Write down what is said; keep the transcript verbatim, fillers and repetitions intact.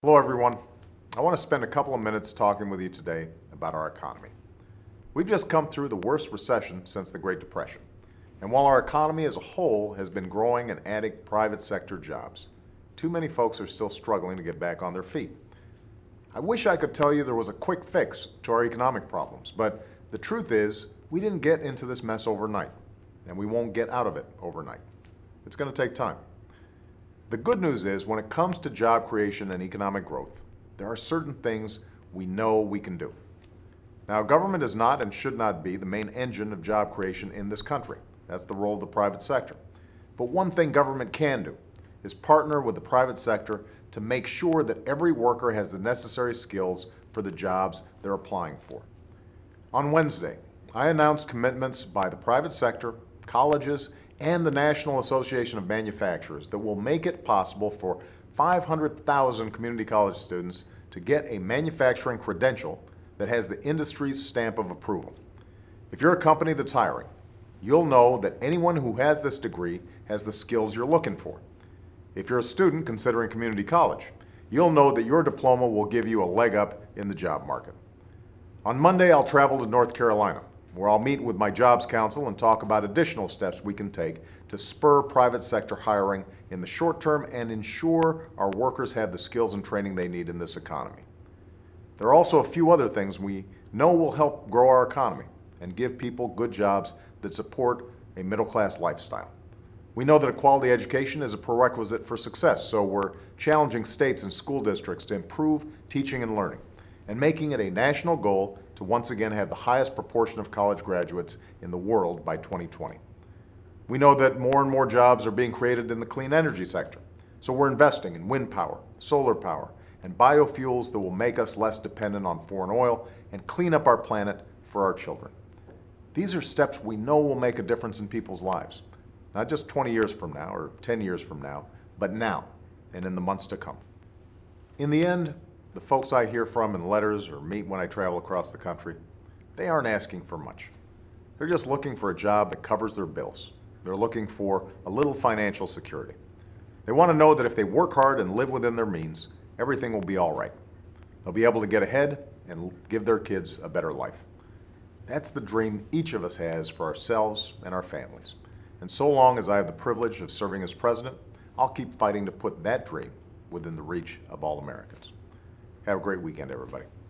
Hello everyone. I want to spend a couple of minutes talking with you today about our economy. We've just come through the worst recession since the Great Depression. And while our economy as a whole has been growing and adding private sector jobs, too many folks are still struggling to get back on their feet. I wish I could tell you there was a quick fix to our economic problems, but the truth is we didn't get into this mess overnight, and we won't get out of it overnight. It's going to take time. The good news is when it comes to job creation and economic growth, there are certain things we know we can do. Now, government is not and should not be the main engine of job creation in this country. That's the role of the private sector. But one thing government can do is partner with the private sector to make sure that every worker has the necessary skills for the jobs they're applying for. On Wednesday, I announced commitments by the private sector, colleges, and the National Association of Manufacturers that will make it possible for five hundred thousand community college students to get a manufacturing credential that has the industry's stamp of approval. If you're a company that's hiring, you'll know that anyone who has this degree has the skills you're looking for. If you're a student considering community college, you'll know that your diploma will give you a leg up in the job market. On Monday, I'll travel to North Carolina, where I'll meet with my Jobs Council and talk about additional steps we can take to spur private sector hiring in the short term and ensure our workers have the skills and training they need in this economy. There are also a few other things we know will help grow our economy and give people good jobs that support a middle-class lifestyle. We know that a quality education is a prerequisite for success, so we're challenging states and school districts to improve teaching and learning and making it a national goal to once again have the highest proportion of college graduates in the world by twenty twenty. We know that more and more jobs are being created in the clean energy sector, so we're investing in wind power, solar power, and biofuels that will make us less dependent on foreign oil and clean up our planet for our children. These are steps we know will make a difference in people's lives, not just twenty years from now or ten years from now, but now and in the months to come. In the end, the folks I hear from in letters or meet when I travel across the country, they aren't asking for much. They're just looking for a job that covers their bills. They're looking for a little financial security. They want to know that if they work hard and live within their means, everything will be all right. They'll be able to get ahead and give their kids a better life. That's the dream each of us has for ourselves and our families. And so long as I have the privilege of serving as president, I'll keep fighting to put that dream within the reach of all Americans. Have a great weekend, everybody.